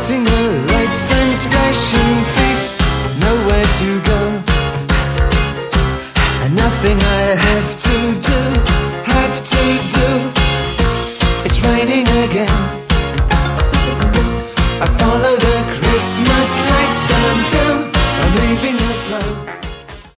reflecting the lights and splashing feet. Nowhere to go, and nothing I have to do.